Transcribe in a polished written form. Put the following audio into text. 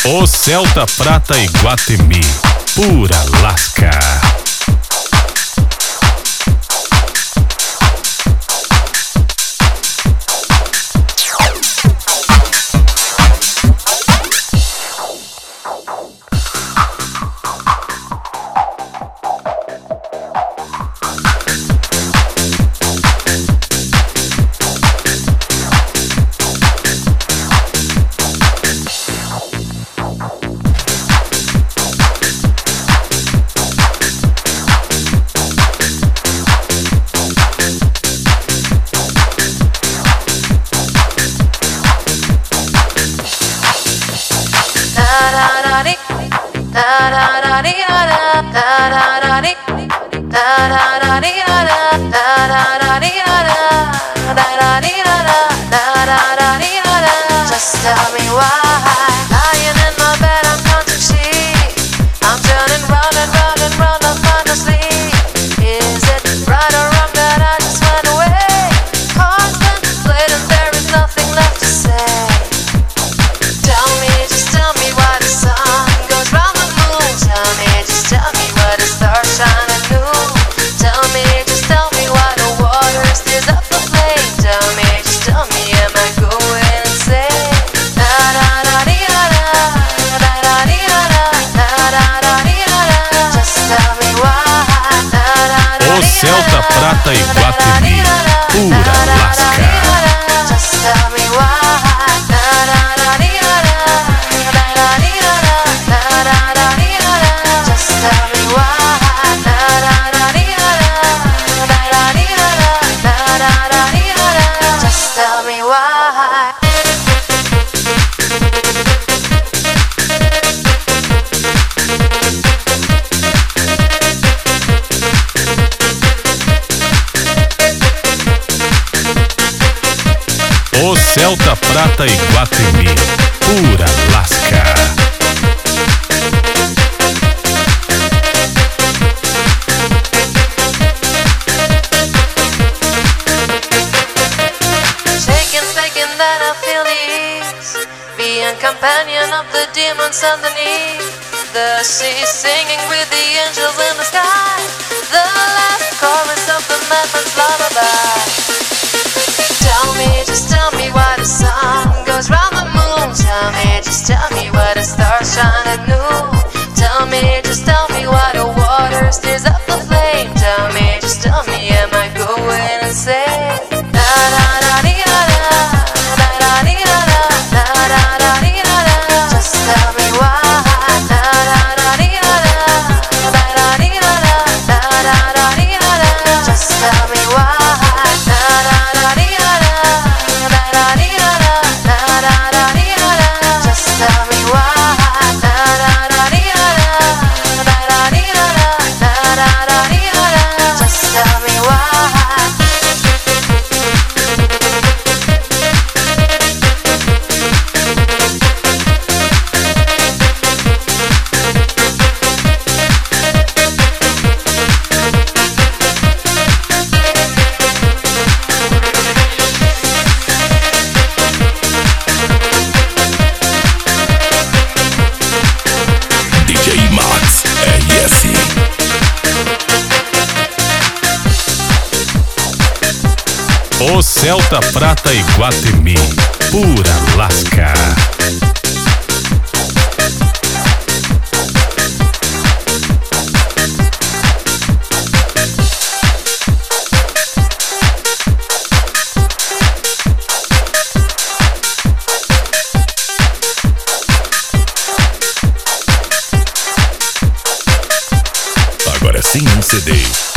O Celta Prata Iguatemi, pura lasca. Just tell me why. Lying in my bed, I'm counting sheep. I'm turning round and round and round, I find no sleep. Is it right or wrong that I just went away? Contemplating, there is nothing left to say. Tell me, just tell me why the sun goes round the moon. Tell me, just tell me why the stars shine at noon. Tell me, just tell me why the water stirs up the flame. Tell me, just tell me, am I going insane? Just tell me why. O Celta Prata Iguatemi, pura lasca. Just tell me why. Just tell me why. Just tell me why. O Celta Prata Iguatemi, pura lasca. Shaking, then I feel the ease. Being companion of the demons underneath the sea, singing with the angels in the sky. The last chorus of the madman's lullaby. Tell me, just tell me why the sun goes round the moon. Tell me, just tell me why the stars shine at noon. Tell me, just tell me why the water stirs up the flame. Tell me, just tell me, am I going insane? Just tell me why. Just tell me why. Just tell me O Celta Prata Iguatemi, pura lasca. Agora sim um CD.